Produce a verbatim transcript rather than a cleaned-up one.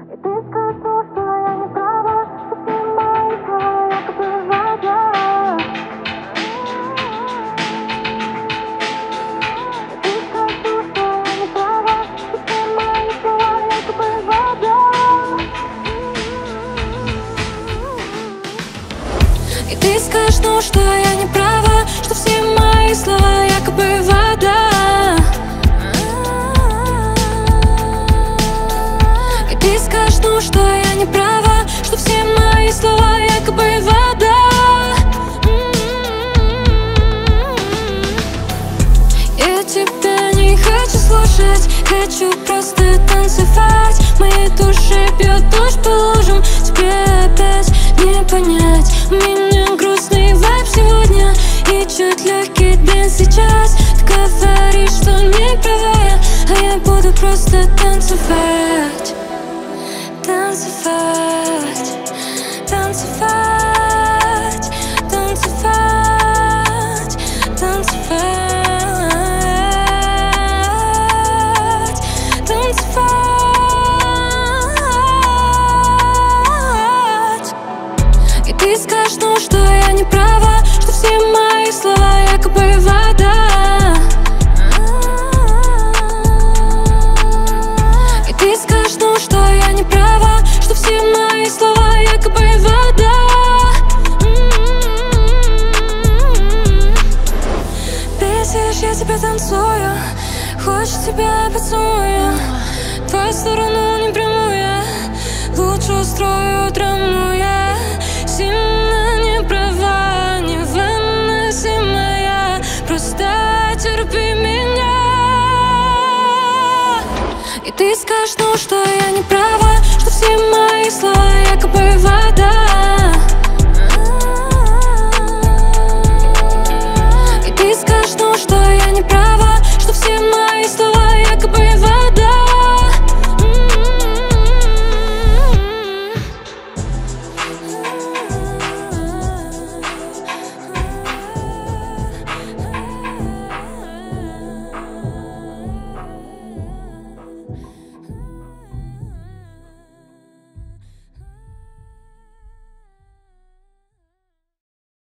И ты скажешь, ну, что я не права, что все мои слова якобы вода. И ты скажешь, ну, что я не права, что все мои слова якобы вода. Я тебя не хочу слушать, хочу просто танцевать. Моей душе бьет дождь по лужам, тебе опять не понять. У меня грустный вайб сегодня и чуть легкий день сейчас. Ты говоришь, что не права я, а я буду просто танцевать. Танцевать, танцевать, танцевать, танцевать, танцевать. И ты скажешь, ну, что я не права, что все мои слова якобы вода. И ты скажешь, ну, что я не права, что все мои слова якобы вода. Бесишь, я тебя танцую, хочешь тебя поцелую. Твою сторону не приму я, лучше устрою драму я. Сильно не права, невыносимая, просто терпи меня. И ты скажешь, ну, что я не права, что все мои слова